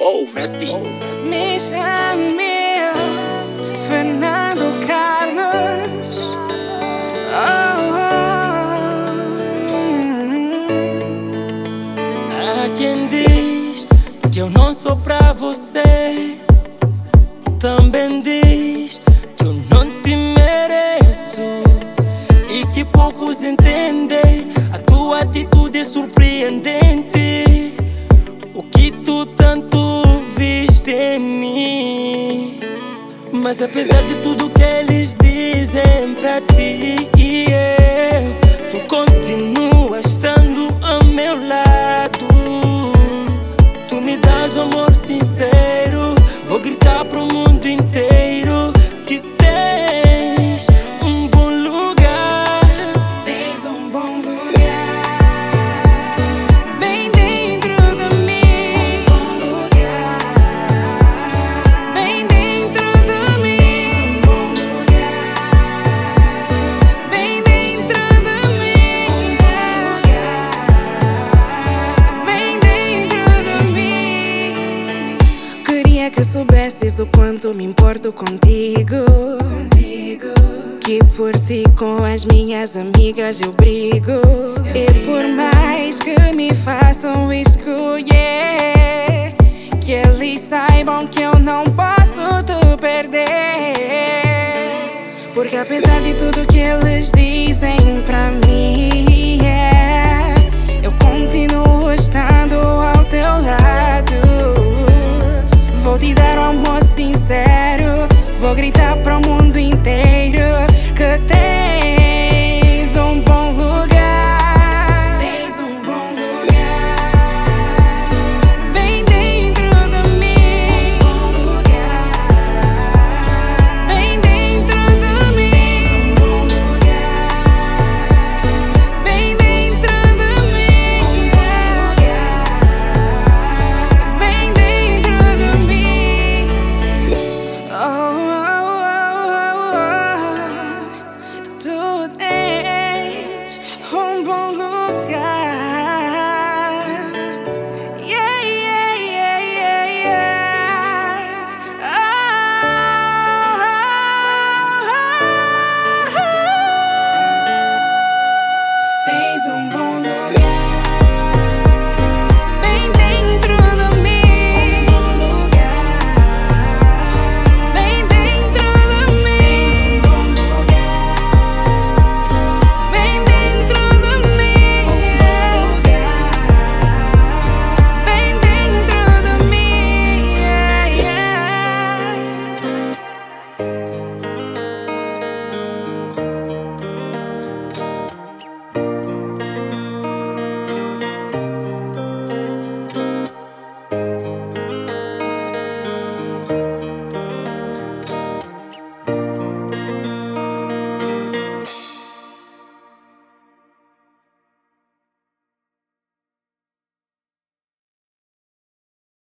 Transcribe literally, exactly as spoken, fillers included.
Oh, Messi. Me chames Fernando Carlos. Oh, oh. Há quem diz que eu não sou pra você. Também diz que eu não te mereço e que poucos entendem a tua atitude surpreendente. O que tu tanto viste em mim. Mas apesar de tudo que eles dizem pra ti, yeah, tu continuas estando ao meu lado. Tu me dás um amor sincero. Vou gritar pro mundo inteiro que tens um bom lugar. Tens um bom lugar bem dentro de mim. Um bom lugar bem dentro de mim. Um bom lugar bem dentro de mim. Um bom lugar bem dentro de mim. Queria que soubesses o quanto me importo contigo, contigo. Que por ti com as minhas amigas eu brigo. E por mais que me façam escolher, que eles saibam que eu não posso te perder. Porque apesar de tudo que eles dizem,